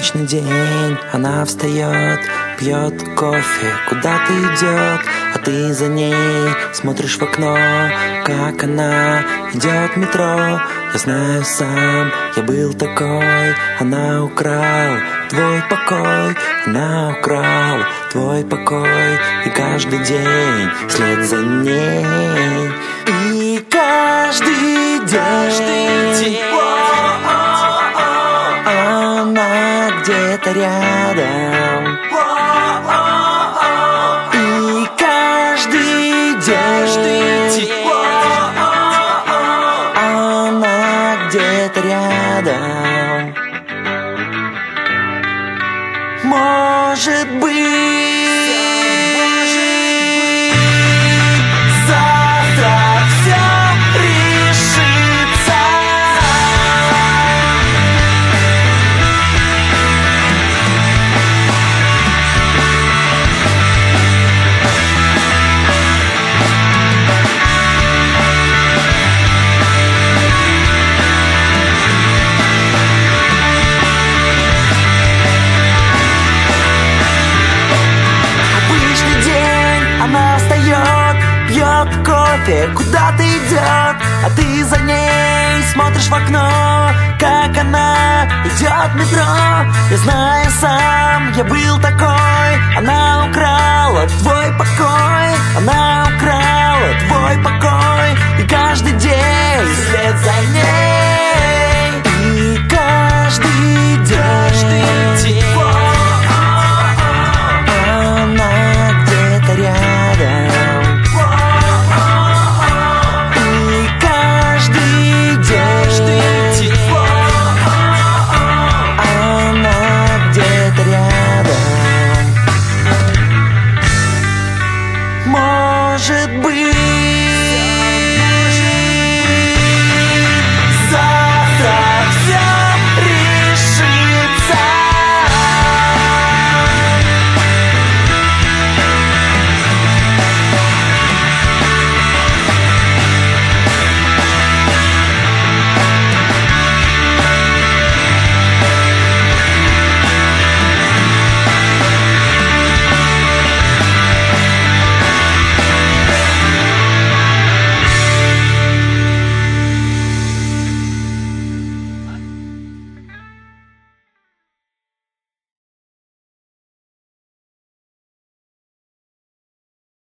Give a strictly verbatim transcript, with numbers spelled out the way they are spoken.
Обычный день, она встает, пьет кофе, куда-то идет, а ты за ней смотришь в окно, как она идет в метро. Я знаю сам, я был такой. Она украл твой покой, она украл твой покой. И каждый день вслед за ней. И каждый день, каждый день она где-то рядом. И каждый день она где-то рядом. Может быть, завтра все решится. Она встает, пьет кофе, куда-то идет, а ты за ней смотришь в окно, как она идет в метро. Я знаю сам, я был такой. Она украла твой покой, она украла